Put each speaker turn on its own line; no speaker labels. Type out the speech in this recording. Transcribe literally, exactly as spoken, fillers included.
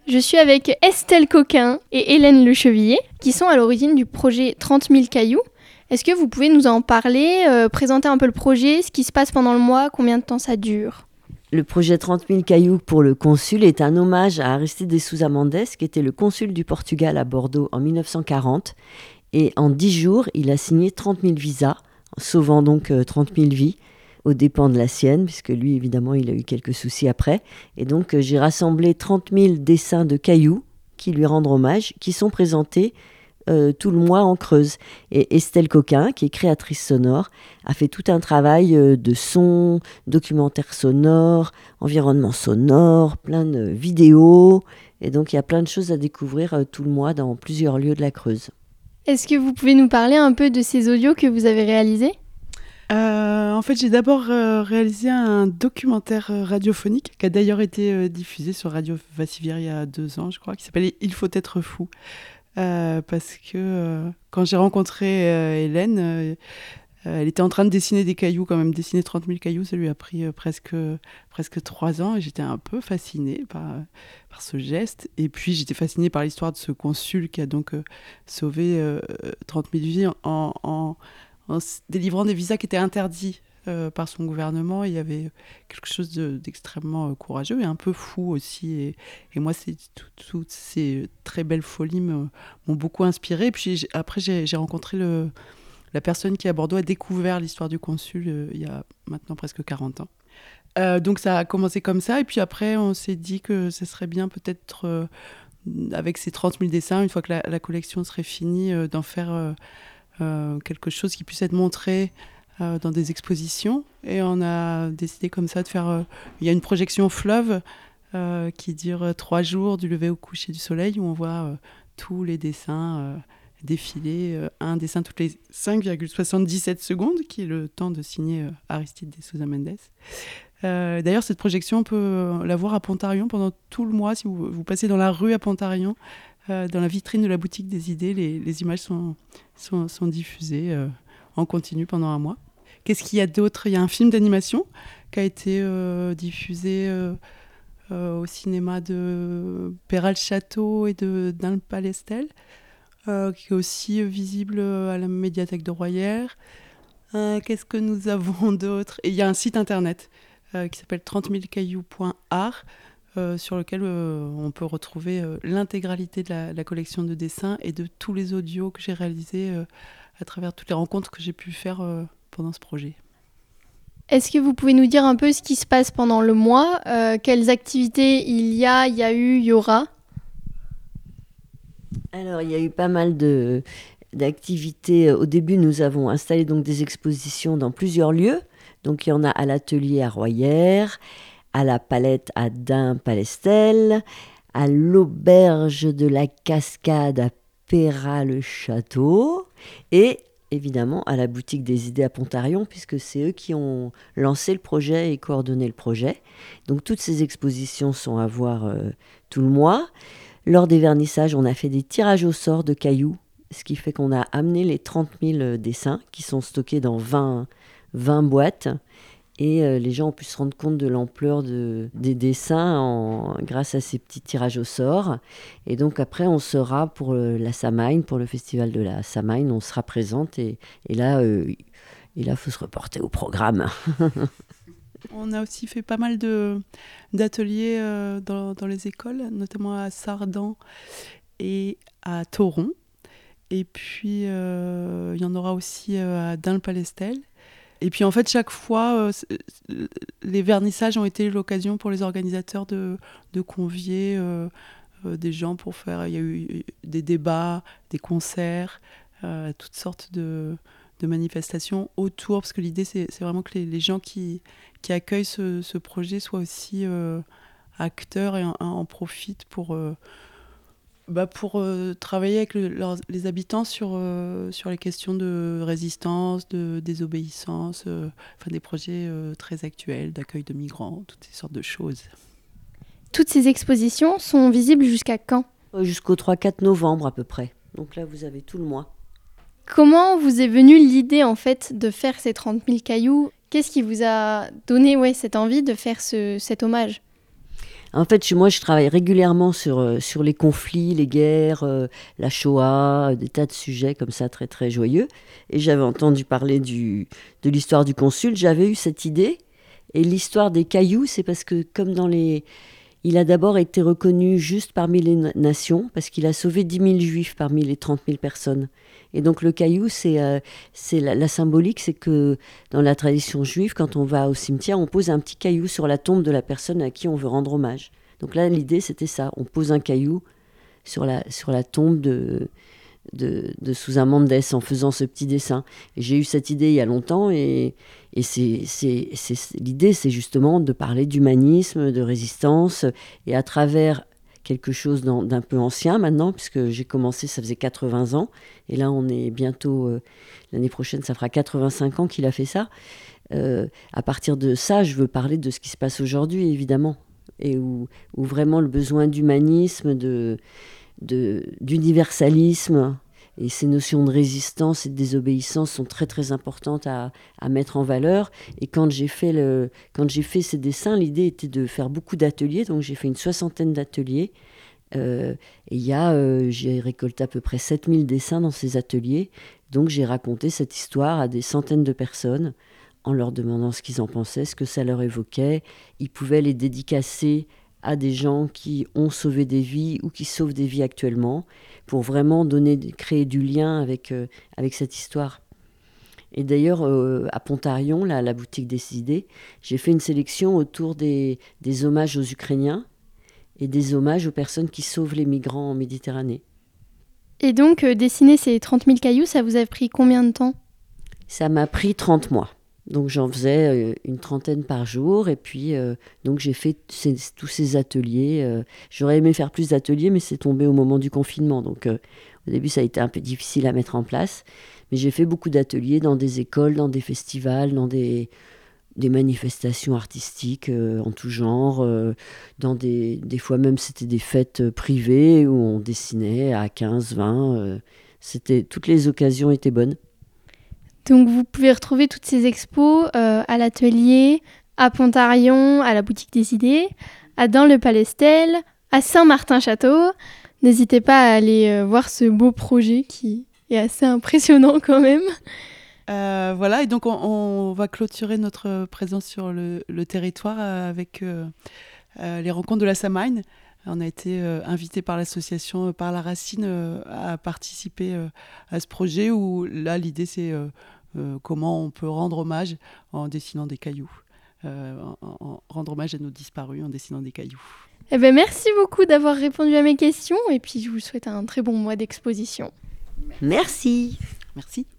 Je suis avec Estelle Coquin et Hélène Lechevillier, qui sont à l'origine du projet trente mille cailloux. Est-ce que vous pouvez nous en parler, euh, présenter un peu le projet, ce qui se passe pendant le mois, combien de temps ça dure ?
Le projet trente mille cailloux pour le consul est un hommage à Aristide de Sousa Mendes, qui était le consul du Portugal à Bordeaux en dix-neuf cent quarante. Et en dix jours, il a signé trente mille visas, sauvant donc euh, trente mille vies, aux dépens de la sienne, puisque lui, évidemment, il a eu quelques soucis après. Et donc, euh, j'ai rassemblé trente mille dessins de cailloux qui lui rendent hommage, qui sont présentés euh, tout le mois en Creuse. Et Estelle Coquin, qui est créatrice sonore, a fait tout un travail euh, de son, documentaire sonore, environnement sonore, plein de vidéos. Et donc, il y a plein de choses à découvrir euh, tout le mois dans plusieurs lieux de la Creuse.
Est-ce que vous pouvez nous parler un peu de ces audios que vous avez réalisés ?
Euh, en fait, j'ai d'abord euh, réalisé un documentaire euh, radiophonique qui a d'ailleurs été euh, diffusé sur Radio Vassivire il y a deux ans, je crois, qui s'appelle « Il faut être fou ». Euh, parce que euh, quand j'ai rencontré euh, Hélène, euh, euh, elle était en train de dessiner des cailloux, quand même dessiner trente mille cailloux, ça lui a pris euh, presque, presque trois ans, et j'étais un peu fascinée par, euh, par ce geste. Et puis j'étais fascinée par l'histoire de ce consul qui a donc euh, sauvé euh, trente mille vies en... en en délivrant des visas qui étaient interdits euh, par son gouvernement. Il y avait quelque chose de, d'extrêmement euh, courageux et un peu fou aussi. Et, et moi, c'est, tout, toutes ces très belles folies me, m'ont beaucoup inspirée. Et puis j'ai, après, j'ai, j'ai rencontré le, la personne qui, à Bordeaux, a découvert l'histoire du consul euh, il y a maintenant presque quarante ans. Euh, donc ça a commencé comme ça. Et puis après, on s'est dit que ce serait bien peut-être, euh, avec ces trente mille dessins, une fois que la, la collection serait finie, euh, d'en faire... Euh, Euh, quelque chose qui puisse être montré euh, dans des expositions. Et on a décidé comme ça de faire... Euh, il y a une projection fleuve euh, qui dure euh, trois jours, du lever au coucher du soleil, où on voit euh, tous les dessins euh, défiler. Euh, un dessin toutes les cinq virgule soixante-dix-sept secondes, qui est le temps de signer euh, Aristide de Sousa Mendes. Euh, d'ailleurs, cette projection, on peut la voir à Pontarion pendant tout le mois. Si vous, vous passez dans la rue à Pontarion, Euh, dans la vitrine de la boutique des idées, les, les images sont, sont, sont diffusées euh, en continu pendant un mois. Qu'est-ce qu'il y a d'autre ? Il y a un film d'animation qui a été euh, diffusé euh, euh, au cinéma de Peral-Château et de d'Ain Palestel, euh, qui est aussi visible à la médiathèque de Royères. Euh, qu'est-ce que nous avons d'autre ? Et il y a un site internet euh, qui s'appelle trente mille cailloux point art, Euh, sur lequel euh, on peut retrouver euh, l'intégralité de la, la collection de dessins et de tous les audios que j'ai réalisés euh, à travers toutes les rencontres que j'ai pu faire euh, pendant ce projet.
Est-ce que vous pouvez nous dire un peu ce qui se passe pendant le mois ? euh, Quelles activités il y a, il y a eu, il y aura ?
Alors, il y a eu pas mal de, d'activités. Au début, nous avons installé donc des expositions dans plusieurs lieux. Donc, il y en a à l'atelier à Royères, à la Palette à Dain Palestel, à l'auberge de la Cascade à Péra-le-Château et évidemment à la boutique des idées à Pontarion, puisque c'est eux qui ont lancé le projet et coordonné le projet. Donc toutes ces expositions sont à voir euh, tout le mois. Lors des vernissages, on a fait des tirages au sort de cailloux, ce qui fait qu'on a amené les trente mille dessins qui sont stockés dans vingt, vingt boîtes. Et euh, les gens ont pu se rendre compte de l'ampleur de, des dessins en, grâce à ces petits tirages au sort. Et donc après, on sera pour euh, la Samaine, pour le festival de la Samaine, on sera présente. Et, et là, euh, et là, faut se reporter au programme.
On a aussi fait pas mal de, d'ateliers euh, dans, dans les écoles, notamment à Sardan et à Thoron. Et puis, euh, il y en aura aussi euh, à Dain Palestel. Et puis en fait, chaque fois, euh, les vernissages ont été l'occasion pour les organisateurs de, de convier euh, euh, des gens pour faire... Il y a eu des débats, des concerts, euh, toutes sortes de, de manifestations autour, parce que l'idée, c'est, c'est vraiment que les, les gens qui, qui accueillent ce, ce projet soient aussi euh, acteurs et en, en profitent pour... Euh, Bah pour euh, travailler avec le, leurs, les habitants sur, euh, sur les questions de résistance, de désobéissance, euh, enfin des projets euh, très actuels d'accueil de migrants, toutes ces sortes de choses.
Toutes ces expositions sont visibles jusqu'à quand ?
Jusqu'au trois quatre novembre à peu près. Donc là, vous avez tout le mois.
Comment vous est venue l'idée en fait de faire ces trente mille cailloux ? Qu'est-ce qui vous a donné ouais, cette envie de faire ce, cet hommage ?
En fait, moi, je travaille régulièrement sur, euh, sur les conflits, les guerres, euh, la Shoah, euh, des tas de sujets comme ça, très très joyeux. Et j'avais entendu parler du, de l'histoire du consul. J'avais eu cette idée. Et l'histoire des cailloux, c'est parce que comme dans les... Il a d'abord été reconnu juste parmi les nations, parce qu'il a sauvé dix mille juifs parmi les trente mille personnes. Et donc le caillou, c'est, euh, c'est la, la symbolique, c'est que dans la tradition juive, quand on va au cimetière, on pose un petit caillou sur la tombe de la personne à qui on veut rendre hommage. Donc là, l'idée, c'était ça. On pose un caillou sur la, sur la tombe de, de, de Sousa Mendes en faisant ce petit dessin. Et j'ai eu cette idée il y a longtemps et, et c'est, c'est, c'est, l'idée, c'est justement de parler d'humanisme, de résistance, et à travers quelque chose d'un, d'un peu ancien maintenant, puisque j'ai commencé, ça faisait quatre-vingts ans, et là on est bientôt, euh, l'année prochaine, ça fera quatre-vingt-cinq ans qu'il a fait ça. Euh, à partir de ça, je veux parler de ce qui se passe aujourd'hui, évidemment, et où, où vraiment le besoin d'humanisme, de, de, d'universalisme, et ces notions de résistance et de désobéissance sont très très importantes à, à mettre en valeur. Et quand j'ai fait, le, quand j'ai fait ces dessins, l'idée était de faire beaucoup d'ateliers. Donc j'ai fait une soixantaine d'ateliers. Euh, et y a, euh, j'ai récolté à peu près sept mille dessins dans ces ateliers. Donc j'ai raconté cette histoire à des centaines de personnes en leur demandant ce qu'ils en pensaient, ce que ça leur évoquait. Ils pouvaient les dédicacer à des gens qui ont sauvé des vies ou qui sauvent des vies actuellement, pour vraiment donner, créer du lien avec, euh, avec cette histoire. Et d'ailleurs, euh, à Pontarion, là, à la boutique des idées, j'ai fait une sélection autour des, des hommages aux Ukrainiens et des hommages aux personnes qui sauvent les migrants en Méditerranée.
Et donc, euh, dessiner ces trente mille cailloux, ça vous a pris combien de temps ?
Ça m'a pris trente mois. Donc j'en faisais euh, une trentaine par jour, et puis euh, donc j'ai fait ces, tous ces ateliers. Euh, j'aurais aimé faire plus d'ateliers, mais c'est tombé au moment du confinement. Donc euh, au début, ça a été un peu difficile à mettre en place. Mais j'ai fait beaucoup d'ateliers dans des écoles, dans des festivals, dans des, des manifestations artistiques euh, en tout genre. Euh, dans des, des fois même, c'était des fêtes privées où on dessinait à quinze, vingt. Euh, c'était, toutes les occasions étaient bonnes.
Donc vous pouvez retrouver toutes ces expos euh, à l'atelier, à Pontarion, à la boutique des idées, à dans le Palestel, à Saint-Martin-Château. N'hésitez pas à aller euh, voir ce beau projet qui est assez impressionnant quand même.
Euh, voilà, et donc on, on va clôturer notre présence sur le, le territoire avec euh, euh, les rencontres de la Samhain. On a été euh, invité par l'association euh, Par la Racine euh, à participer euh, à ce projet où là l'idée c'est euh, euh, comment on peut rendre hommage en dessinant des cailloux, euh, en, en, rendre hommage à nos disparus en dessinant des cailloux.
Eh ben, merci beaucoup d'avoir répondu à mes questions et puis je vous souhaite un très bon mois d'exposition.
Merci.
Merci.